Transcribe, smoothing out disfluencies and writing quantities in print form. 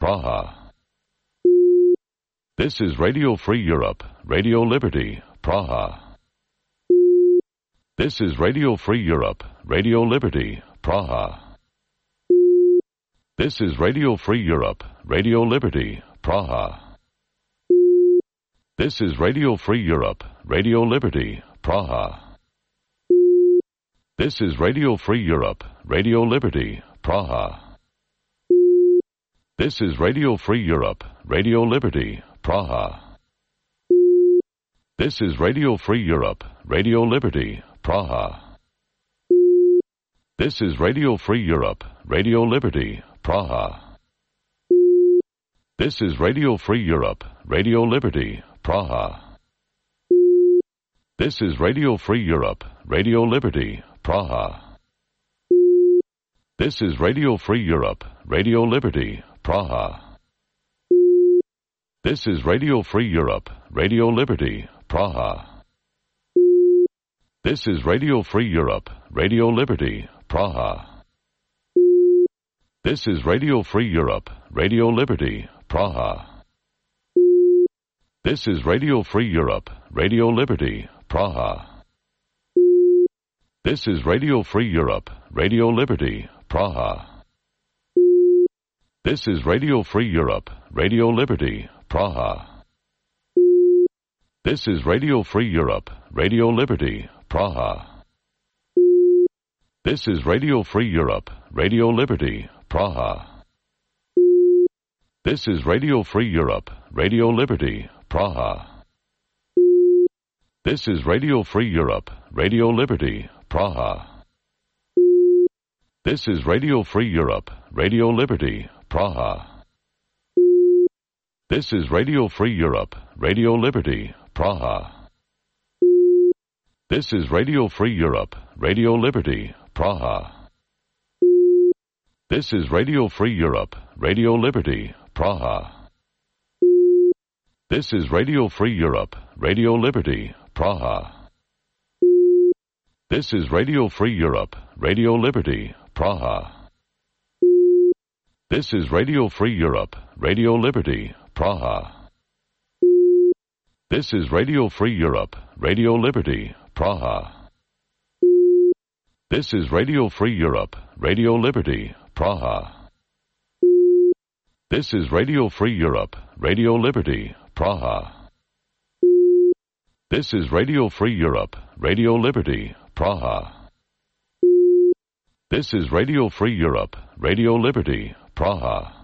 Praha. This is Radio Free Europe, Radio Liberty, Praha. This is Radio Free Europe, Radio Liberty, Praha. This is Radio Free Europe, Radio Liberty, Praha. This is Radio Free Europe, Radio Liberty, Praha. This is Radio Free Europe, Radio Liberty, Praha. This is Radio Free Europe, Radio Liberty, Praha. This is Radio Free Europe, Radio Liberty, Praha. This is Radio Free Europe, Radio Liberty, Praha. This is Radio Free Europe, Radio Liberty, Praha. This is Radio Free Europe, Radio Liberty, Praha. This is Radio Free Europe, Radio Liberty, Praha. This is Radio Free Europe, Radio Liberty, Praha. This is Radio Free Europe, Radio Liberty, Praha. This is Radio Free Europe, Radio Liberty, Praha. This is Radio Free Europe, Radio Liberty, Praha. This is Radio Free Europe, Radio Liberty, Praha. This is Radio Free Europe, Radio Liberty, Praha. This is Radio Free Europe, Radio Liberty, Praha. This is Radio Free Europe, Radio Liberty, Praha. This is Radio Free Europe, Radio Liberty, Praha. This is Radio Free Europe, Radio Liberty, Praha. This is Radio Free Europe, Radio Liberty, Praha. This is Radio Free Europe, Radio Liberty, Praha. This is Radio Free Europe, Radio Liberty, Praha. This is Radio Free Europe, Radio Liberty, Praha. This is Radio Free Europe, Radio Liberty, Praha. This is Radio Free Europe, Radio Liberty, Praha. This is Radio Free Europe, Radio Liberty, Praha. This is Radio Free Europe, Radio Liberty, Praha. This is Radio Free Europe, Radio Liberty, Praha. This is Radio Free Europe, Radio Liberty, Praha. This is Radio Free Europe, Radio Liberty, Praha. This is Radio Free Europe, Radio Liberty, Praha.